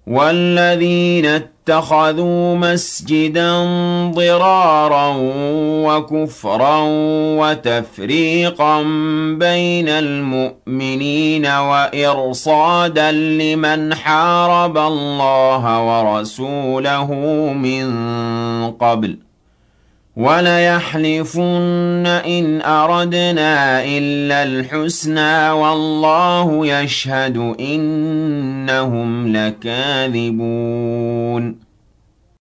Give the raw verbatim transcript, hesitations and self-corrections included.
وَالَّذِينَ اتَّخَذُوا مَسْجِدًا ضِرَارًا وَكُفْرًا وَتَفْرِيقًا بَيْنَ الْمُؤْمِنِينَ وَإِرْصَادًا لِّمَنْ حَارَبَ اللَّهَ وَرَسُولَهُ مِن قَبْلُ ۚ وَلَيَحْلِفُنَّ إِنْ أَرَدْنَا إِلَّا الْحُسْنَىٰ وَاللَّهُ يَشْهَدُ إِنَّهُمْ لَكَاذِبُونَ